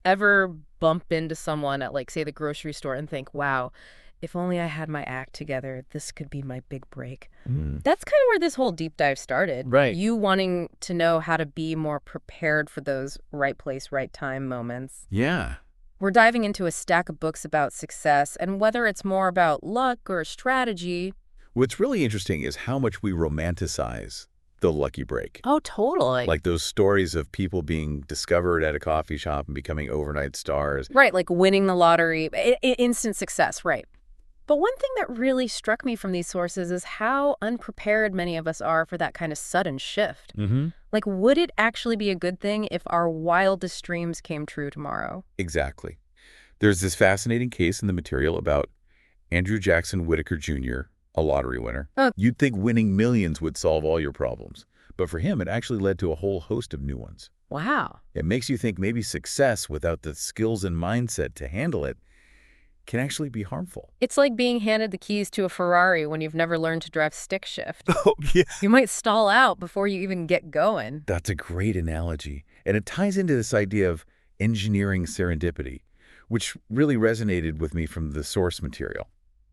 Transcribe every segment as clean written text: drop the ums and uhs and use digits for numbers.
ever bump into someone at, like, say, the grocery store and think, wow, if only I had my act together, this could be my big break? Mm. That's kind of where this whole deep dive started. Right. You wanting to know how to be more prepared for those right place, right time moments. Yeah. We're diving into a stack of books about success, and whether it's more about luck or strategy. What's really interesting is how much we romanticize the lucky break. Oh, totally. Like those stories of people being discovered at a coffee shop and becoming overnight stars. Right, like winning the lottery, instant success, right. But one thing that really struck me from these sources is how unprepared many of us are for that kind of sudden shift. Mm-hmm. Like, would it actually be a good thing if our wildest dreams came true tomorrow? Exactly. There's this fascinating case in the material about Andrew Jackson Whitaker Jr., a lottery winner. Oh. You'd think winning millions would solve all your problems. But for him, it actually led to a whole host of new ones. Wow. It makes you think maybe success without the skills and mindset to handle it can actually be harmful. It's like being handed the keys to a Ferrari when you've never learned to drive stick shift. Oh, yeah. You might stall out before you even get going. That's a great analogy. And it ties into this idea of engineering serendipity, which really resonated with me from the source material.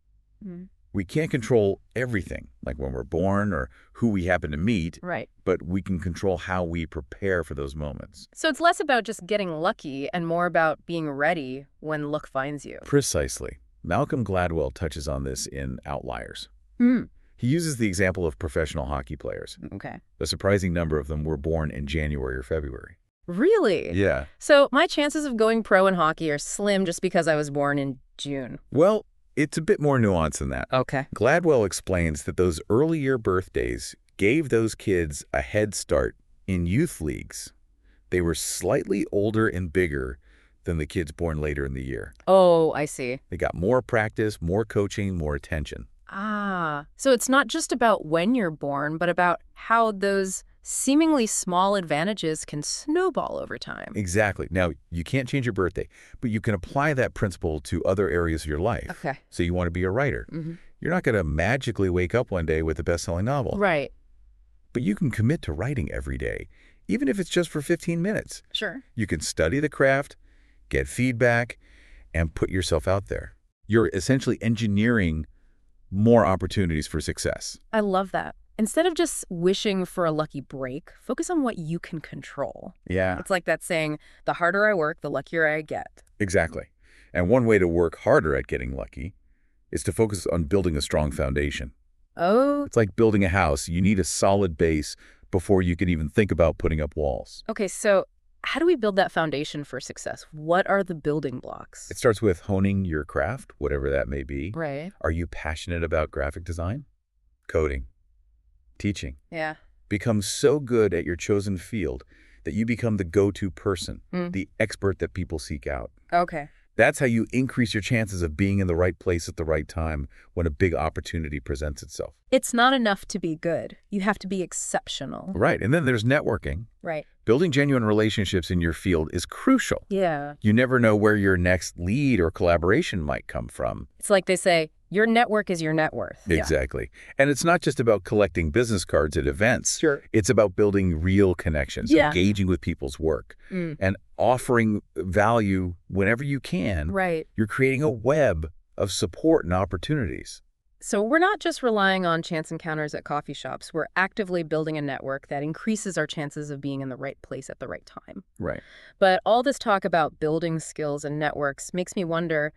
Mm. We can't control everything, like when we're born or who we happen to meet, Right. but we can control how we prepare for those moments. So it's less about just getting lucky and more about being ready when luck finds you. Precisely. Malcolm Gladwell touches on this in Outliers. Hmm. He uses the example of professional hockey players. Okay. A surprising number of them were born in January or February. Really? Yeah. So my chances of going pro in hockey are slim just because I was born in June. Well, it's a bit more nuanced than that. Okay. Gladwell explains that those early year birthdays gave those kids a head start in youth leagues. They were slightly older and bigger than the kids born later in the year. Oh, I see. They got more practice, more coaching, more attention. Ah, so it's not just about when you're born, but about how those seemingly small advantages can snowball over time. Exactly. Now, you can't change your birthday, but you can apply that principle to other areas of your life. Okay. So you want to be a writer. Mm-hmm. You're not going to magically wake up one day with a best-selling novel. Right. But you can commit to writing every day, even if it's just for 15 minutes. Sure. You can study the craft, get feedback, and put yourself out there. You're essentially engineering more opportunities for success. I love that. Instead of just wishing for a lucky break, focus on what you can control. Yeah, It's like that saying, the harder I work, the luckier I get. exactly. And one way to work harder at getting lucky is to focus on building a strong foundation. Oh, It's like building a house. You need a solid base before you can even think about putting up walls. okay. So how do we build that foundation for success? What are the building blocks? It starts with honing your craft, whatever that may be. Right. Are you passionate about graphic design? Coding? Teaching? Yeah. Become so good at your chosen field that you become the go-to person, the expert that people seek out. Okay. That's how you increase your chances of being in the right place at the right time when a big opportunity presents itself. It's not enough to be good. You have to be exceptional. Right. And then there's networking. Right. Building genuine relationships in your field is crucial. Yeah. You never know where your next lead or collaboration might come from. It's like they say, your network is your net worth. Exactly. And it's not just about collecting business cards at events. Sure. It's about building real connections, Yeah. engaging with people's work, Mm. and offering value whenever you can. Right. You're creating a web of support and opportunities. So we're not just relying on chance encounters at coffee shops. We're actively building a network that increases our chances of being in the right place at the right time. Right. But all this talk about building skills and networks makes me wonder,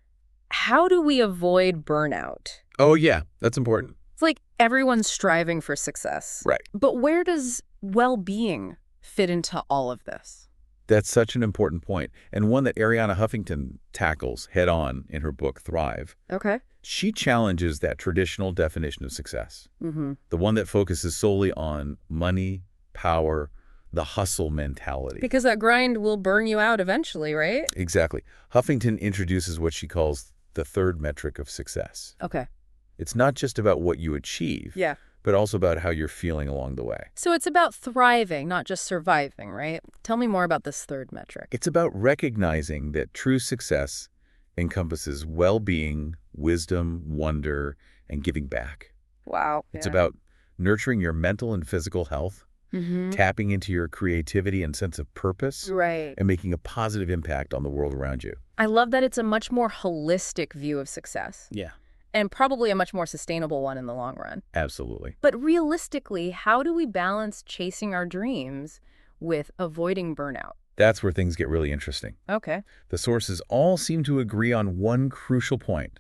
how do we avoid burnout? Oh, yeah. That's important. It's like everyone's striving for success. Right. But where does well-being fit into all of this? That's such an important point, and one that Arianna Huffington tackles head-on in her book, Thrive. Okay. She challenges that traditional definition of success, the one that focuses solely on money, power, the hustle mentality. Because that grind will burn you out eventually, right? Exactly. Huffington introduces what she calls the third metric of success. Okay. It's not just about what you achieve, Yeah. but also about how you're feeling along the way. So it's about thriving, not just surviving, right? Tell me more about this third metric. It's about recognizing that true success encompasses well-being, wisdom, wonder, and giving back. Wow. It's about nurturing your mental and physical health, tapping into your creativity and sense of purpose, Right. and making a positive impact on the world around you. I love that it's a much more holistic view of success, Yeah, and probably a much more sustainable one in the long run. absolutely. But realistically, how do we balance chasing our dreams with avoiding burnout? That's where things get really interesting. Okay. The sources all seem to agree on one crucial point.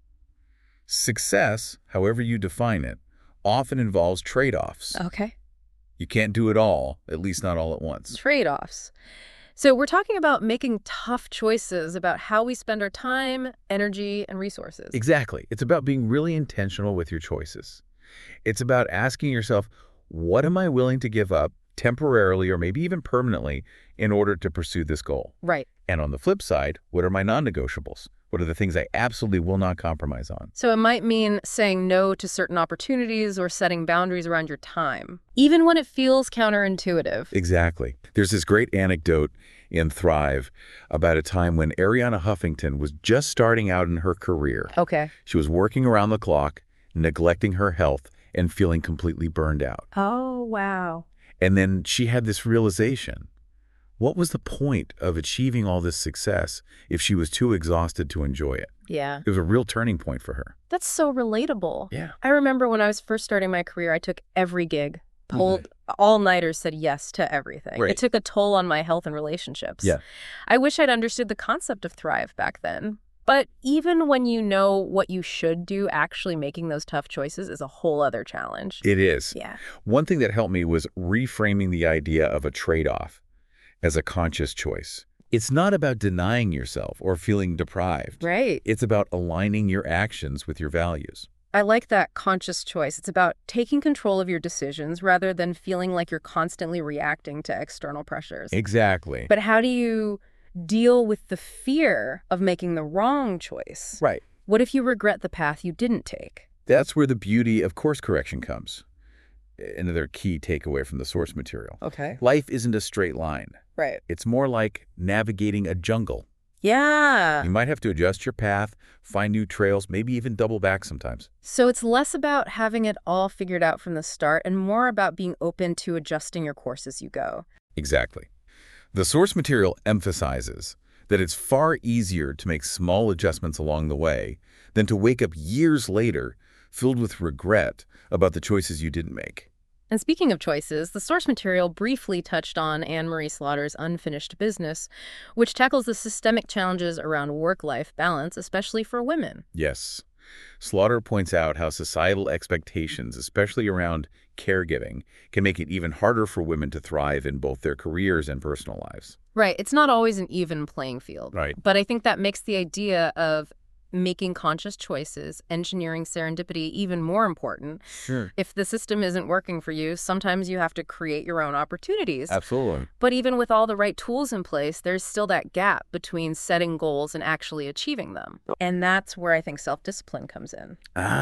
Success, however you define it, often involves trade-offs. Okay. You can't do it all, at least not all at once. Trade-offs. So we're talking about making tough choices about how we spend our time, energy, and resources. Exactly. It's about being really intentional with your choices. It's about asking yourself, what am I willing to give up temporarily or maybe even permanently in order to pursue this goal? Right. And on the flip side, what are my non-negotiables? What are the things I absolutely will not compromise on? So it might mean saying no to certain opportunities or setting boundaries around your time, even when it feels counterintuitive. Exactly. There's this great anecdote in Thrive about a time when Arianna Huffington was just starting out in her career. Okay. She was working around the clock, neglecting her health, and feeling completely burned out. Oh, wow. And then she had this realization. What was the point of achieving all this success if she was too exhausted to enjoy it? Yeah. It was a real turning point for her. That's so relatable. Yeah. I remember when I was first starting my career, I took every gig, pulled all-nighters, said yes to everything. Right. It took a toll on my health and relationships. Yeah. I wish I'd understood the concept of Thrive back then. But even when you know what you should do, actually making those tough choices is a whole other challenge. It is. Yeah. One thing that helped me was reframing the idea of a trade-off as a conscious choice. It's not about denying yourself or feeling deprived. Right. It's about aligning your actions with your values. I like that conscious choice. It's about taking control of your decisions rather than feeling like you're constantly reacting to external pressures. Exactly. But how do you deal with the fear of making the wrong choice? Right. What if you regret the path you didn't take? That's where the beauty of course correction comes. Another key takeaway from the source material. Okay. Life isn't a straight line. Right. It's more like navigating a jungle. Yeah. You might have to adjust your path, find new trails, maybe even double back sometimes. So it's less about having it all figured out from the start and more about being open to adjusting your course as you go. Exactly. The source material emphasizes that it's far easier to make small adjustments along the way than to wake up years later filled with regret about the choices you didn't make. And speaking of choices, the source material briefly touched on Anne-Marie Slaughter's Unfinished Business, which tackles the systemic challenges around work-life balance, especially for women. Yes. Slaughter points out how societal expectations, especially around caregiving, can make it even harder for women to thrive in both their careers and personal lives. Right. It's not always an even playing field. Right. But I think that makes the idea of making conscious choices, engineering serendipity even more important. Sure. If the system isn't working for you, sometimes you have to create your own opportunities. Absolutely. But even with all the right tools in place, there's still that gap between setting goals and actually achieving them. And that's where I think self-discipline comes in.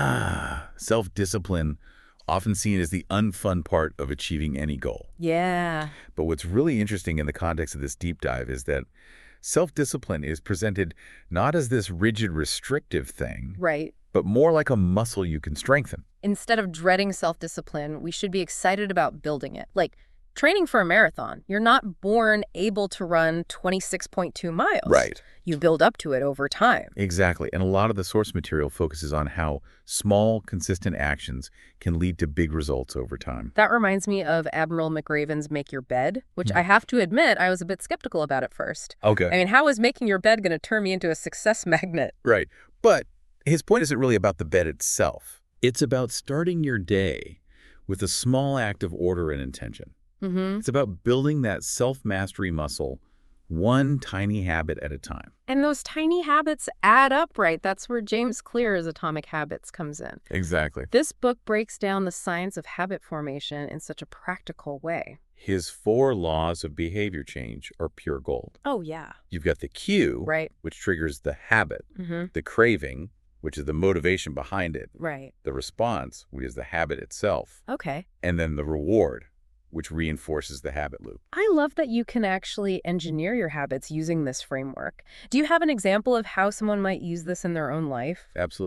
Self-discipline, often seen as the unfun part of achieving any goal. Yeah. But what's really interesting in the context of this deep dive is that self-discipline is presented not as this rigid, restrictive thing, Right. but more like a muscle you can strengthen. Instead of dreading self-discipline, we should be excited about building it. Like training for a marathon. You're not born able to run 26.2 miles. Right. You build up to it over time. Exactly. And a lot of the source material focuses on how small, consistent actions can lead to big results over time. That reminds me of Admiral McRaven's Make Your Bed, which I have to admit I was a bit skeptical about at first. Okay. I mean, how is making your bed going to turn me into a success magnet? Right. But his point isn't really about the bed itself. It's about starting your day with a small act of order and intention. Mm-hmm. It's about building that self-mastery muscle, one tiny habit at a time. And those tiny habits add up, right? That's where James Clear's Atomic Habits comes in. Exactly. This book breaks down the science of habit formation in such a practical way. His 4 laws of behavior change are pure gold. Oh, yeah. You've got the cue, Right. which triggers the habit, Mm-hmm. the craving, which is the motivation behind it, Right. the response, which is the habit itself, Okay. and then the reward, which reinforces the habit loop. I love that you can actually engineer your habits using this framework. Do you have an example of how someone might use this in their own life? Absolutely.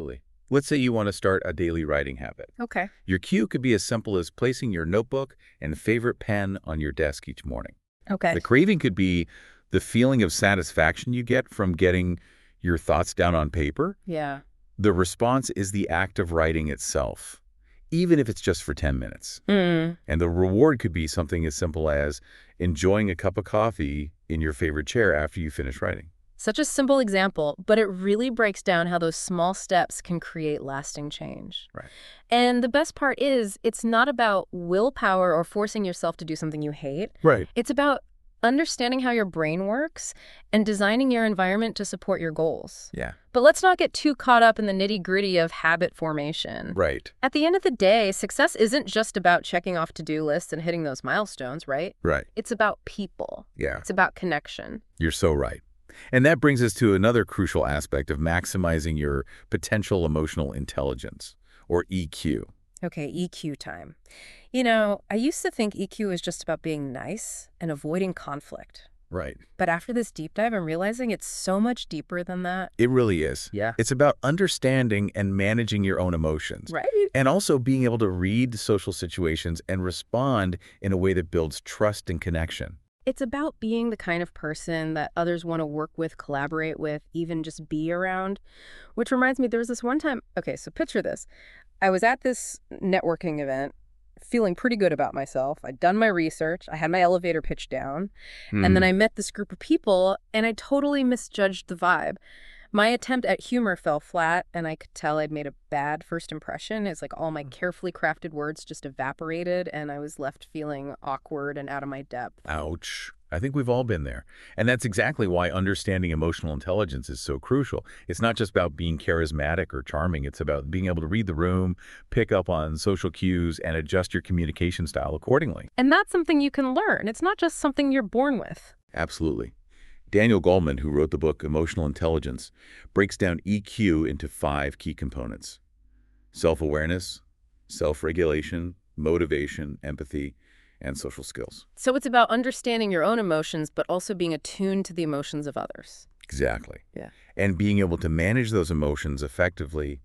Let's say you want to start a daily writing habit. Okay. Your cue could be as simple as placing your notebook and favorite pen on your desk each morning. Okay. The craving could be the feeling of satisfaction you get from getting your thoughts down on paper. Yeah. The response is the act of writing itself, even if it's just for 10 minutes. Mm. And the reward could be something as simple as enjoying a cup of coffee in your favorite chair after you finish writing. Such a simple example, but it really breaks down how those small steps can create lasting change. Right. And the best part is, it's not about willpower or forcing yourself to do something you hate. Right. It's about understanding how your brain works and designing your environment to support your goals. Yeah. But let's not get too caught up in the nitty-gritty of habit formation. Right. At the end of the day, success isn't just about checking off to-do lists and hitting those milestones, right? Right. It's about people. Yeah. It's about connection. You're so right. And that brings us to another crucial aspect of maximizing your potential emotional intelligence, or EQ. Okay, EQ time. You know, I used to think EQ was just about being nice and avoiding conflict. Right. But after this deep dive, I'm realizing it's so much deeper than that. It really is. Yeah. It's about understanding and managing your own emotions. Right. And also being able to read social situations and respond in a way that builds trust and connection. It's about being the kind of person that others want to work with, collaborate with, even just be around. Which reminds me, there was this one time, okay, so picture this. I was at this networking event, feeling pretty good about myself. I'd done my research, I had my elevator pitch down, and then I met this group of people, and I totally misjudged the vibe. My attempt at humor fell flat, and I could tell I'd made a bad first impression. It's like all my carefully crafted words just evaporated, and I was left feeling awkward and out of my depth. Ouch. I think we've all been there. And that's exactly why understanding emotional intelligence is so crucial. It's not just about being charismatic or charming. It's about being able to read the room, pick up on social cues, and adjust your communication style accordingly. And that's something you can learn. It's not just something you're born with. Absolutely. Daniel Goleman, who wrote the book Emotional Intelligence, breaks down EQ into 5 key components: self-awareness, self-regulation, motivation, empathy, and social skills. So it's about understanding your own emotions, but also being attuned to the emotions of others. Exactly. Yeah. And being able to manage those emotions effectively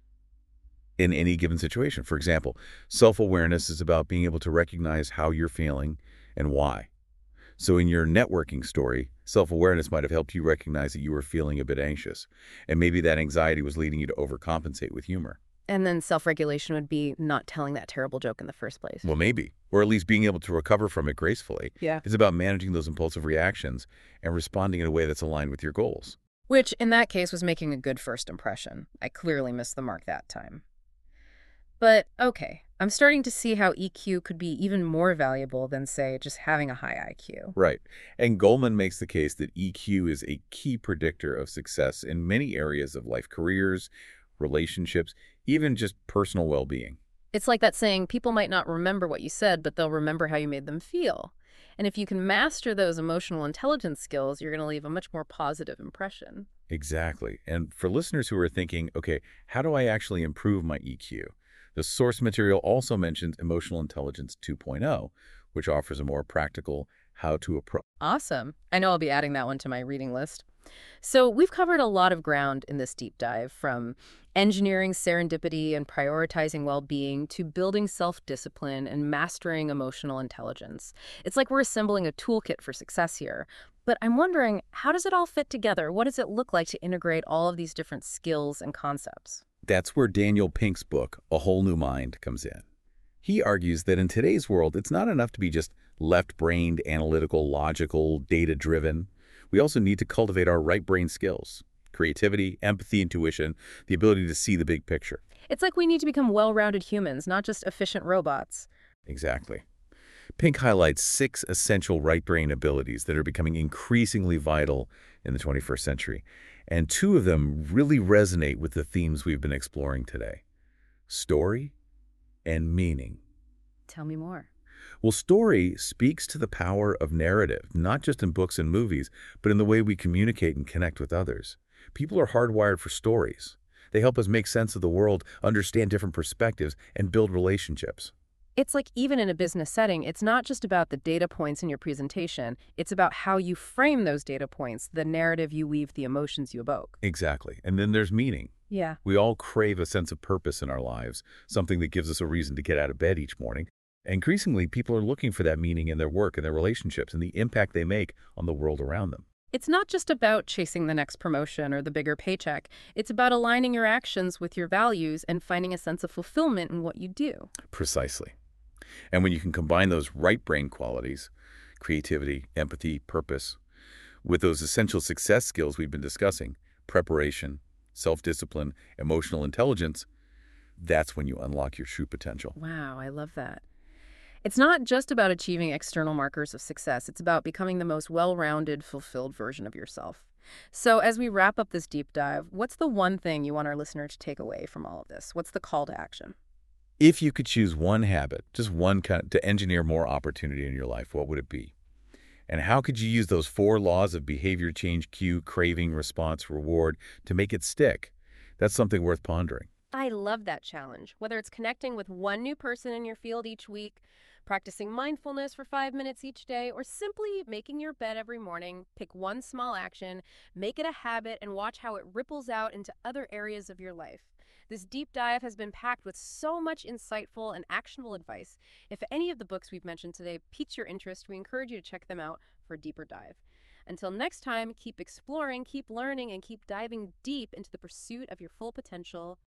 in any given situation. For example, self-awareness is about being able to recognize how you're feeling and why. So in your networking story, self-awareness might have helped you recognize that you were feeling a bit anxious, and maybe that anxiety was leading you to overcompensate with humor. And then self-regulation would be not telling that terrible joke in the first place. Well, maybe. Or at least being able to recover from it gracefully. Yeah. It's about managing those impulsive reactions and responding in a way that's aligned with your goals. Which, in that case, was making a good first impression. I clearly missed the mark that time. But, okay, I'm starting to see how EQ could be even more valuable than, say, just having a high IQ. Right. And Goleman makes the case that EQ is a key predictor of success in many areas of life: careers, relationships, even just personal well-being. It's like that saying, people might not remember what you said, but they'll remember how you made them feel. And if you can master those emotional intelligence skills, you're going to leave a much more positive impression. Exactly. And for listeners who are thinking, okay, how do I actually improve my EQ? The source material also mentions Emotional Intelligence 2.0, which offers a more practical how-to approach. Awesome. I know I'll be adding that one to my reading list. So we've covered a lot of ground in this deep dive, from engineering serendipity and prioritizing well-being to building self-discipline and mastering emotional intelligence. It's like we're assembling a toolkit for success here. But I'm wondering, how does it all fit together? What does it look like to integrate all of these different skills and concepts? That's where Daniel Pink's book, A Whole New Mind, comes in. He argues that in today's world, it's not enough to be just left-brained, analytical, logical, data-driven. We also need to cultivate our right brain skills: creativity, empathy, intuition, the ability to see the big picture. It's like we need to become well-rounded humans, not just efficient robots. Exactly. Pink highlights 6 essential right brain abilities that are becoming increasingly vital in the 21st century. And 2 of them really resonate with the themes we've been exploring today: story and meaning. Tell me more. Well, story speaks to the power of narrative, not just in books and movies, but in the way we communicate and connect with others. People are hardwired for stories. They help us make sense of the world, understand different perspectives, and build relationships. It's like even in a business setting, it's not just about the data points in your presentation. It's about how you frame those data points, the narrative you weave, the emotions you evoke. Exactly. And then there's meaning. Yeah. We all crave a sense of purpose in our lives, something that gives us a reason to get out of bed each morning. Increasingly, people are looking for that meaning in their work and their relationships and the impact they make on the world around them. It's not just about chasing the next promotion or the bigger paycheck. It's about aligning your actions with your values and finding a sense of fulfillment in what you do. Precisely. And when you can combine those right brain qualities, creativity, empathy, purpose, with those essential success skills we've been discussing, preparation, self-discipline, emotional intelligence, that's when you unlock your true potential. Wow, I love that. It's not just about achieving external markers of success. It's about becoming the most well-rounded, fulfilled version of yourself. So as we wrap up this deep dive, what's the one thing you want our listener to take away from all of this? What's the call to action? If you could choose one habit, just one kind to engineer more opportunity in your life, what would it be? And how could you use those 4 laws of behavior change: cue, craving, response, reward, to make it stick? That's something worth pondering. I love that challenge. Whether it's connecting with one new person in your field each week, practicing mindfulness for 5 minutes each day, or simply making your bed every morning, pick one small action, make it a habit, and watch how it ripples out into other areas of your life. This deep dive has been packed with so much insightful and actionable advice. If any of the books we've mentioned today piques your interest, we encourage you to check them out for a deeper dive. Until next time, keep exploring, keep learning, and keep diving deep into the pursuit of your full potential.